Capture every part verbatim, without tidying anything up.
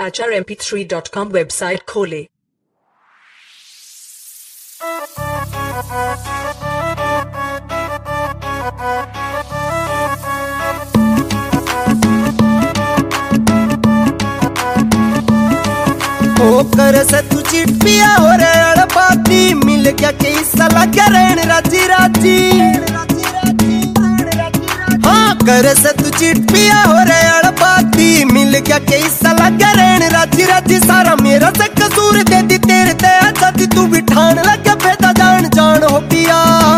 H R M P three dot com website खोले। कर से तू चिट्टिया हो रे अड़पाती मिल क्या कई साला करन राजी राजी। हाँ कर से तू चिट्टिया हो रे अड़पाती मिल क्या कई साला करन राजी राजी। सारा मेरा से कसूर दे दी तेरे ते अच्छा तू भी ठान लगे बेटा जान जान हो पिया।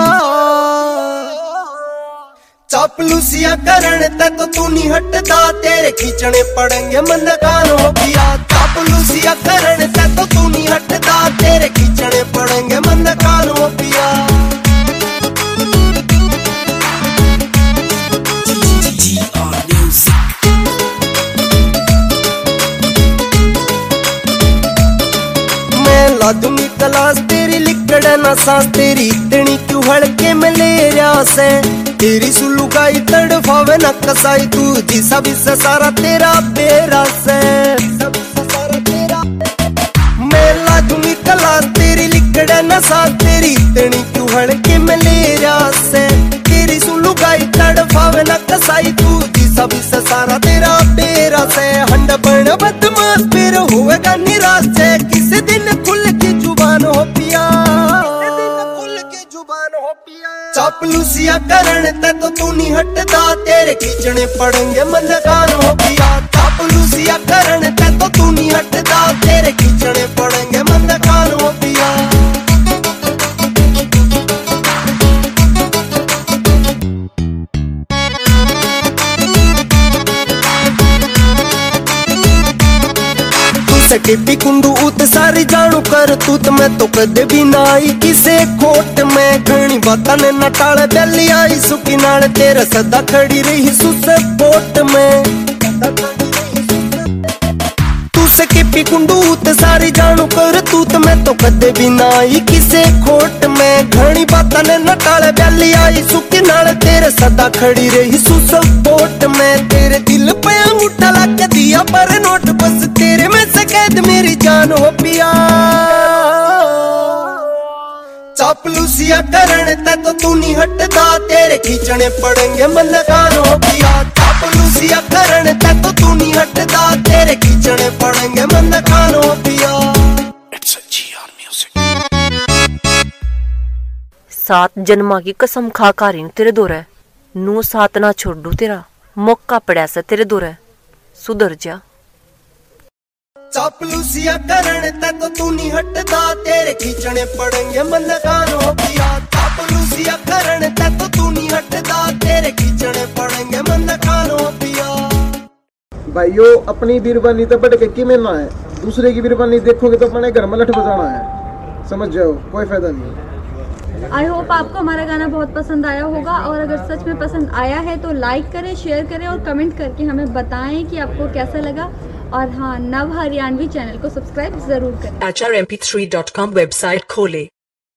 चापलूसिया करण ते तो तू नहीं हटदा तेरे खींचने पड़ेंगे मंद कान हो पिया। चापलूसिया करण ते तो तू नहीं हटदा तेरे खींचने पड़ेंगे मंद कान हो पिया। मैं लादूंगी क्लास तेरी लिकड़ ना सांस तेरी इतनी क्यों हड़के में ले रहा से। तेरी सुल्लू का तड़फावे न कसाई तू जिसा भी सारा तेरा बेरा से। मैं ला दूंगी क्लास तेरी लिकड़ न सांस तेरी इतनी क्यों हड़के में ले रहा से। तेरी सुल्लू का तड़फावे न कसाई तू जिसा भी सारा तेरा बेरा से। हंड बन बदमाश फिर होएगा निराश से किसी दिन खुल की जुबान हो पिया। चापलूसिया करण ते तो तू नहीं हटदा तेरे खींचने पड़ेंगे मंद कान हो पिया। चापलूसिया करण ते तो तू नहीं हटदा तेरे खींचने पड़ेंगे मंद कान हो पिया। टिप्पी कुंडू उत सारी जानू कर तूत मैं तो कदे भी ना आई किसे खोट में। घनी बातां ने न टाले बैली आई सुखी नाल तेरा सदा खड़ी रही सुसे बोट में। तू से टिप्पी कुंडू उत सारी जानू कर तूत मैं तो कदे भी ना आई किसे खोट में। घनी बातां ने न टाले बैली आई सुखी नाल तेरा सदा खड़ी रही सुसे बोट में। तेरे दिल पे अंगूठा लग के दिया पर नोट बस तेरे में से कैद मेरी जान हो पिया। चापलूसिया करण ते तो तू नहीं हटदा तेरे खींचने पड़ेंगे मंद कान हो पिया। चापलूसिया करण ते तो तू नहीं हटदा तेरे खींचने पड़ेंगे मंद कान हो पिया। सात जन्मा की कसम खा कारिन तेरे दोरे नू सात ना छोड़ दू तेरा मौका पड़ा से तेरे दोरे सुधर जा। चापलूसिया करण ते तो तू नहीं हटदा तेरे खींचने पड़ेंगे मंद कान हो पिया। चापलूसिया करण ते तो तू नहीं हटदा तेरे खींचने पड़ेंगे मंद कान हो पिया। भाइयों अपनी बीरबानी तो बढ़ के की में ना है, दूसरे की बीरबानी देखोगे तो अपने घर में लठ बजाना है, समझ जाओ कोई फायदा नहीं। आई होप आपको हमारा गाना बहुत पसंद आया होगा और अगर सच में पसंद आया है तो लाइक करें, शेयर करें और कमेंट करके हमें बताएं कि आपको कैसा लगा। और हाँ, नव हरियाणवी चैनल को सब्सक्राइब जरूर करें। H R M P three dot com website खोले।